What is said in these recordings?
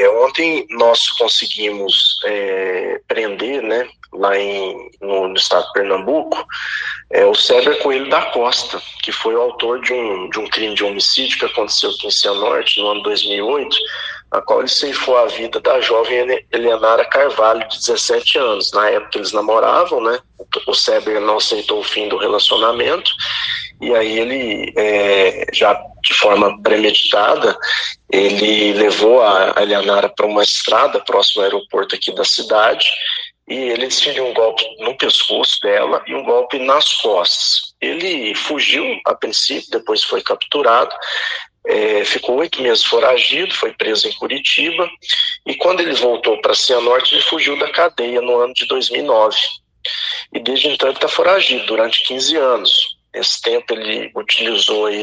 Ontem nós conseguimos prender, né, lá no estado de Pernambuco, o Céber Coelho da Costa, que foi o autor de um crime de homicídio que aconteceu aqui em Cianorte no ano 2008, a qual ele ceifou a vida da jovem Elianara Carvalho, de 17 anos. Na época eles namoravam, né? O Céber não aceitou o fim do relacionamento, e aí ele, já de forma premeditada, ele levou a Elianara para uma estrada próximo ao aeroporto aqui da cidade, e ele desferiu um golpe no pescoço dela e um golpe nas costas. Ele fugiu a princípio, depois foi capturado, ficou 8 meses foragido, foi preso em Curitiba, e quando ele voltou para Cianorte, ele fugiu da cadeia no ano de 2009. E desde então ele está foragido durante 15 anos. Nesse tempo ele utilizou aí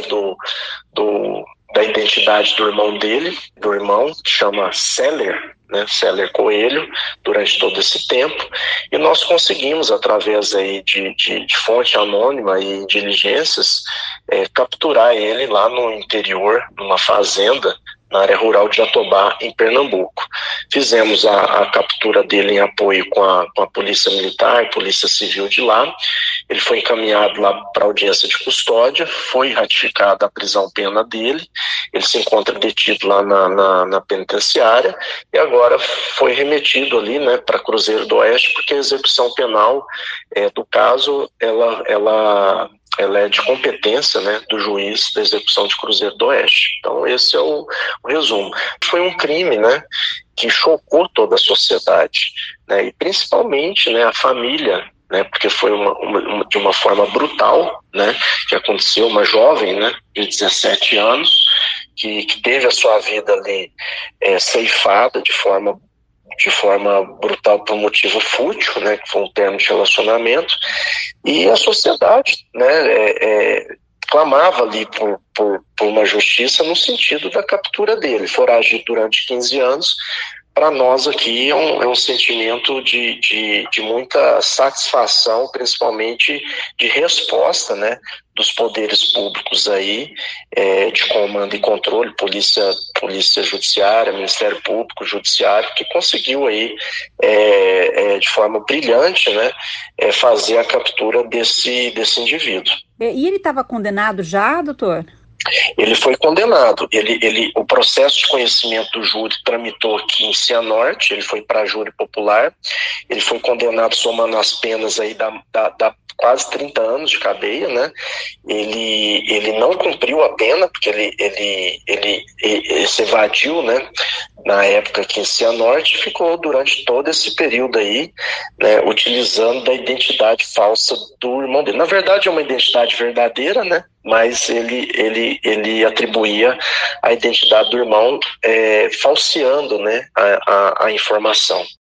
da identidade do irmão dele, que chama Céler, né, Céler Coelho, durante todo esse tempo, e nós conseguimos, através aí de fonte anônima e diligências, capturar ele lá no interior, numa fazenda, na área rural de Jatobá, em Pernambuco. Fizemos a captura dele em apoio com a Polícia Militar, Polícia Civil de lá. Ele foi encaminhado lá para audiência de custódia, foi ratificada a prisão-pena dele, ele se encontra detido lá na penitenciária, e agora foi remetido ali, né, para Cruzeiro do Oeste, porque a execução penal do caso, ela é de competência, né, do juiz da execução de Cruzeiro do Oeste. Então esse é o resumo. Foi um crime, né, que chocou toda a sociedade, né, e principalmente, né, a família, né, porque foi de uma forma brutal, né, que aconteceu, uma jovem, né, de 17 anos, que teve a sua vida ali ceifada de forma brutal por um motivo fútil, né, que foi um termo de relacionamento, e a sociedade, né, clamava ali por uma justiça no sentido da captura dele. Foragido durante 15 anos, para nós aqui é um sentimento de muita satisfação, principalmente de resposta, né, dos poderes públicos aí, de comando e controle, polícia judiciária, Ministério Público, Judiciário, que conseguiu aí, de forma brilhante, né, fazer a captura desse indivíduo. E ele estava condenado já, doutor? Ele foi condenado. O processo de conhecimento do júri tramitou aqui em Cianorte, ele foi para júri popular, ele foi condenado somando as penas aí da quase 30 anos de cadeia, né? Ele não cumpriu a pena, porque ele se evadiu, né, na época aqui em Cianorte, e ficou durante todo esse período aí, né, utilizando da identidade falsa do irmão dele. Na verdade é uma identidade verdadeira, né, mas ele atribuía a identidade do irmão, falseando, né, a informação.